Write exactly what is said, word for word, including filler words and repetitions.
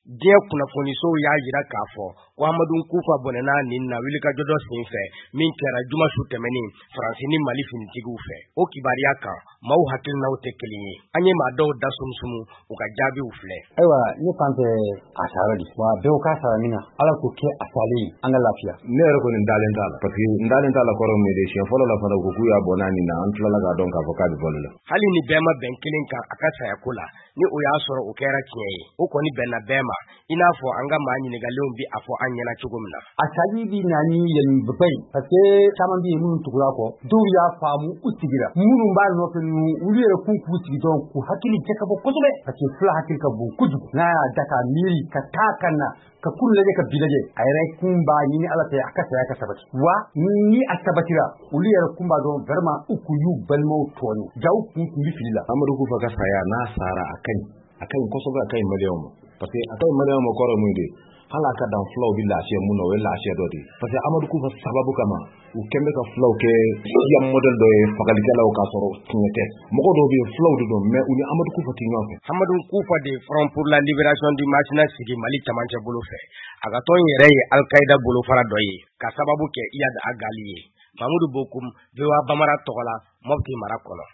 diɲɛ kunnafonisow y'a jira k'a fɔ ko Amadu Nkufa bɔnɛna nin na wulikajɔ dɔ sen fɛ min kɛra juma su tɛmɛnin Faransi ni Mali finitigiw fɛ. O kibaruya kan maaw hakilinaw tɛ kelen ye. An ye maa dɔw da sumusumu u ka jaabiw filɛ. Ayiwa ne fan fɛ a sara di wa bɛɛ ka sara min na Ala k'o kɛ a salen an ka lafiya. Ne yɛrɛ kɔni dalen t'a la parce que n dalen t'a la kɔrɔ min de siɲɛ fɔlɔ la fana ko k'u y'a bɔnna nin na an tilala k'a dɔn k'a fɔ k'a bɛ bɔli la. Hali ni bɛɛ ma bɛn kelen kan a ka sayako la ni o y'a sɔrɔ o kɛra tiɲɛ ye o kɔni bɛnna bɛɛ ma i n'a fɔ an ka maa ɲinigalenw bi a fɔ an ɲɛna cogo min na. A sali bi na ni yɛlɛmaba ye parce que caman bɛ yen minnu tugura kɔ dɔw y'a faamu u sigira minnu b'a nɔfɛ ninnu olu yɛrɛ k'u k'u sigi dɔrɔn k'u hakili jɛ ka bɔ kosɛbɛ parce que fila hakili ka bon kojugu n'a y'a da k'a miiri ka taa ka na ka kun lajɛ ka bi lajɛ a yɛrɛ kun b'a ɲini Ala fɛ a ka saya ka sabati wa ni a sabatira olu yɛrɛ kun b'a dɔn vraiment u kun y'u balimaw tɔɔni jaw kun kun bi fili la. Amadu Kufa ka saya n'a sara a kaɲi a kaɲi kosɛbɛ a kaɲi maliyɛnw ma parce que a kaɲi maliyɛnw ma kɔrɔ mun de hali a ka dan fulaw bi lafiya mun na o ye lafiya dɔ de ye parce que Amadu Kufa sababu kama u kɛn bɛ ka fulaw kɛ siya modèle dɔ ye fagalikɛlaw k'a sɔrɔ tiɲɛ tɛ mɔgɔ dɔw bɛ fulaw de don mais u ni Amadu Kufa tɛ ɲɔgɔn fɛ. Amadu Kufa de Front pour la Libération du Masina sigi Mali camancɛ bolo fɛ a ka tɔn yɛrɛ ye Al-Qaïda bolofara dɔ ye ka sababu kɛ Iyad Agali ye. Mamudu Bokum V O A Bamara tɔgɔ la Mopti mara kɔnɔ.